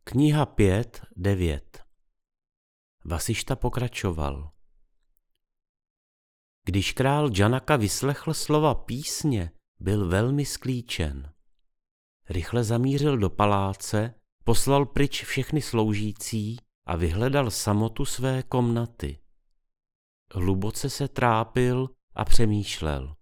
Kniha 5.9. Vasišta pokračoval. Když král Janaka vyslechl slova písně, byl velmi sklíčen. Rychle zamířil do paláce, poslal pryč všechny sloužící a vyhledal samotu své komnaty. Hluboce se trápil a přemýšlel.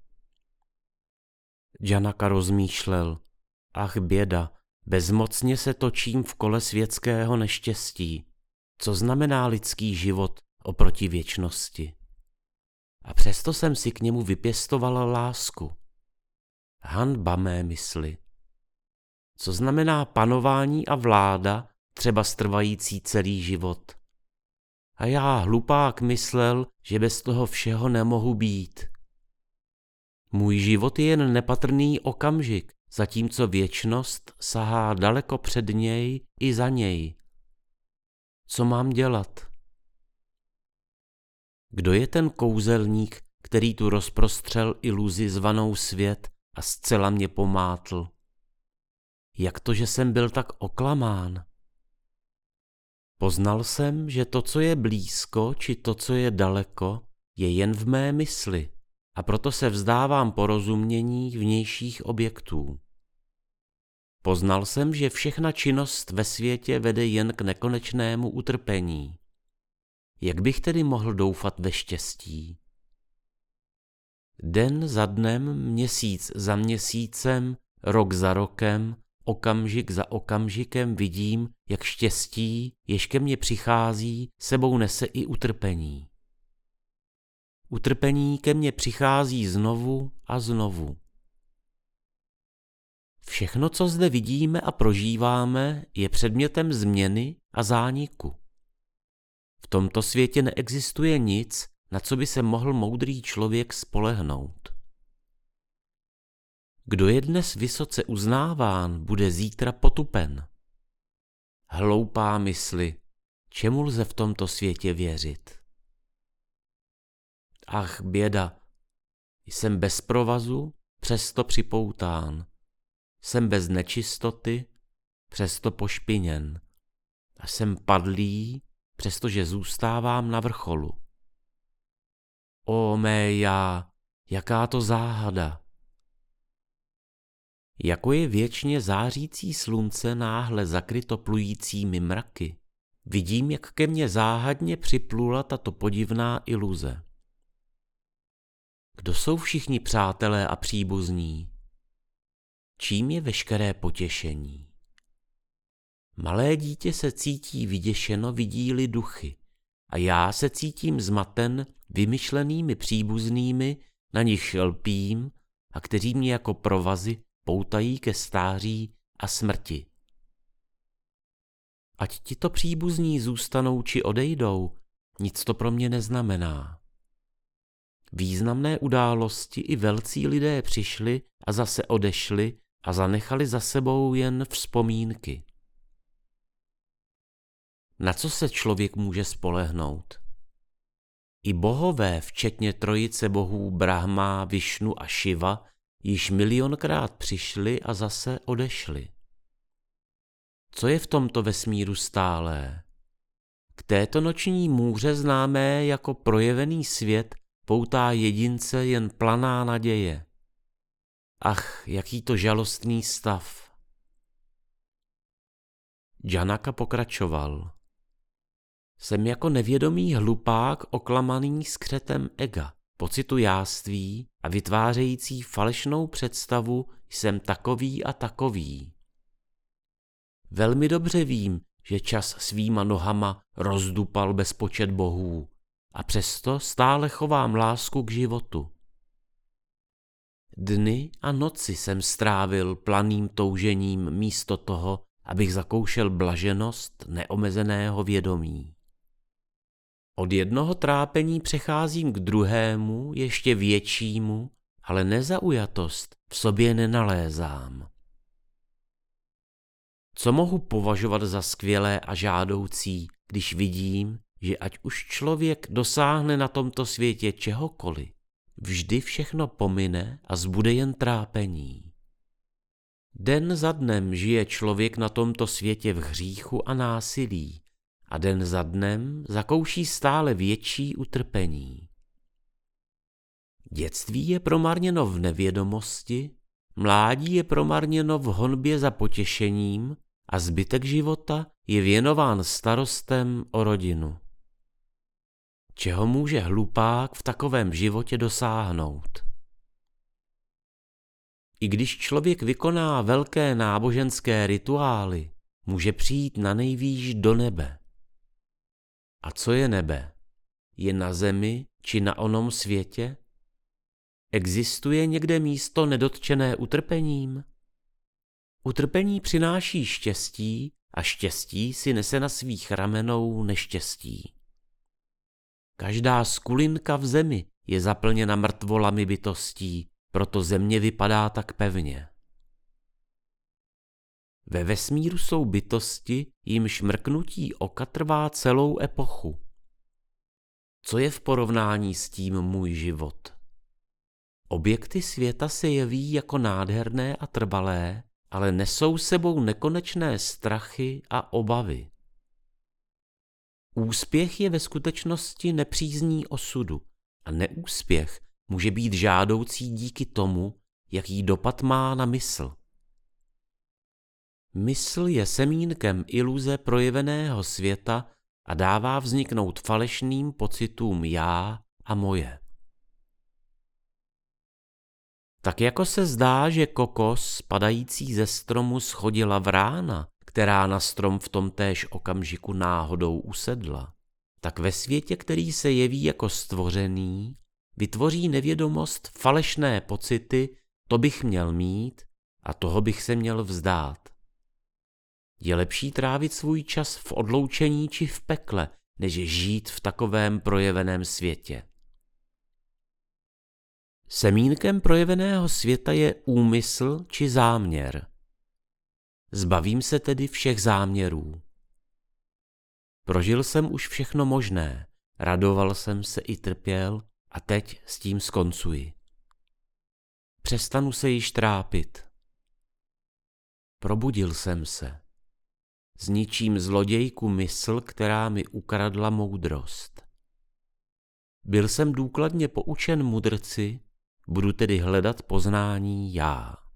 Janaka rozmýšlel. Ach běda, bezmocně se točím v kole světského neštěstí. Co znamená lidský život oproti věčnosti? A přesto jsem si k němu vypěstovala lásku. Hanba mé mysli. Co znamená panování a vláda, třeba strvající celý život? A já, hlupák, myslel, že bez toho všeho nemohu být. Můj život je jen nepatrný okamžik, zatímco věčnost sahá daleko před něj i za něj. Co mám dělat? Kdo je ten kouzelník, který tu rozprostřel iluzi zvanou svět a zcela mě pomátl? Jak to, že jsem byl tak oklamán? Poznal jsem, že to, co je blízko, či to, co je daleko, je jen v mé mysli, a proto se vzdávám porozumění vnějších objektů. Poznal jsem, že všechna činnost ve světě vede jen k nekonečnému utrpení. Jak bych tedy mohl doufat ve štěstí? Den za dnem, měsíc za měsícem, rok za rokem, okamžik za okamžikem vidím, jak štěstí, jež ke mně přichází, sebou nese i utrpení. Utrpení ke mně přichází znovu a znovu. Všechno, co zde vidíme a prožíváme, je předmětem změny a zániku. V tomto světě neexistuje nic, na co by se mohl moudrý člověk spolehnout. Kdo je dnes vysoce uznáván, bude zítra potupen. Hloupá mysli, čemu lze v tomto světě věřit? Ach běda, jsem bez provazu, přesto připoután. Jsem bez nečistoty, přesto pošpiněn. A jsem padlý, přestože zůstávám na vrcholu. Ó mé já, jaká to záhada! Jako je věčně zářící slunce náhle zakryto plujícími mraky, vidím, jak ke mně záhadně připlula tato podivná iluze. Kdo jsou všichni přátelé a příbuzní? Čím je veškeré potěšení? Malé dítě se cítí vyděšeno, vidí-li duchy, a já se cítím zmaten vymyšlenými příbuznými, na nich lpím a kteří mě jako provazy poutají ke stáří a smrti. Ať tito příbuzní zůstanou či odejdou, nic to pro mě neznamená. Významné události i velcí lidé přišli a zase odešli a zanechali za sebou jen vzpomínky. Na co se člověk může spolehnout? I bohové, včetně trojice bohů Brahma, Višnu a Šiva, již milionkrát přišli a zase odešli. Co je v tomto vesmíru stálé? K této noční můře známé jako projevený svět poutá jedince jen planá naděje. Ach, jaký to žalostný stav. Janaka pokračoval. Jsem jako nevědomý hlupák oklamaný skřetem ega, pocitu jáství a vytvářející falešnou představu jsem takový a takový. Velmi dobře vím, že čas svýma nohama rozdupal bezpočet bohů a přesto stále chovám lásku k životu. Dny a noci jsem strávil planým toužením místo toho, abych zakoušel blaženost neomezeného vědomí. Od jednoho trápení přecházím k druhému, ještě většímu, ale nezaujatost v sobě nenalézám. Co mohu považovat za skvělé a žádoucí, když vidím, že ať už člověk dosáhne na tomto světě čehokoliv, vždy všechno pomine a zbude jen trápení. Den za dnem žije člověk na tomto světě v hříchu a násilí a den za dnem zakouší stále větší utrpení. Dětství je promarněno v nevědomosti, mládí je promarněno v honbě za potěšením a zbytek života je věnován starostem o rodinu. Čeho může hlupák v takovém životě dosáhnout? I když člověk vykoná velké náboženské rituály, může přijít na nejvýš do nebe. A co je nebe? Je na zemi či na onom světě? Existuje někde místo nedotčené utrpením? Utrpení přináší štěstí a štěstí si nese na svých ramenou neštěstí. Každá skulinka v zemi je zaplněna mrtvolami bytostí, proto země vypadá tak pevně. Ve vesmíru jsou bytosti, jimž mrknutí oka trvá celou epochu. Co je v porovnání s tím můj život? Objekty světa se jeví jako nádherné a trvalé, ale nesou sebou nekonečné strachy a obavy. Úspěch je ve skutečnosti nepřízní osudu a neúspěch může být žádoucí díky tomu, jaký dopad má na mysl. Mysl je semínkem iluze projeveného světa a dává vzniknout falešným pocitům já a moje. Tak jako se zdá, že kokos padající ze stromu schodila vrána, která na strom v tomtéž okamžiku náhodou usedla, tak ve světě, který se jeví jako stvořený, vytvoří nevědomost falešné pocity, to bych měl mít a toho bych se měl vzdát. Je lepší trávit svůj čas v odloučení či v pekle, než žít v takovém projeveném světě. Semínkem projeveného světa je úmysl či záměr. Zbavím se tedy všech záměrů. Prožil jsem už všechno možné, radoval jsem se i trpěl a teď s tím skoncuji. Přestanu se již trápit. Probudil jsem se. Zničím zlodějku mysl, která mi ukradla moudrost. Byl jsem důkladně poučen mudrci, budu tedy hledat poznání já.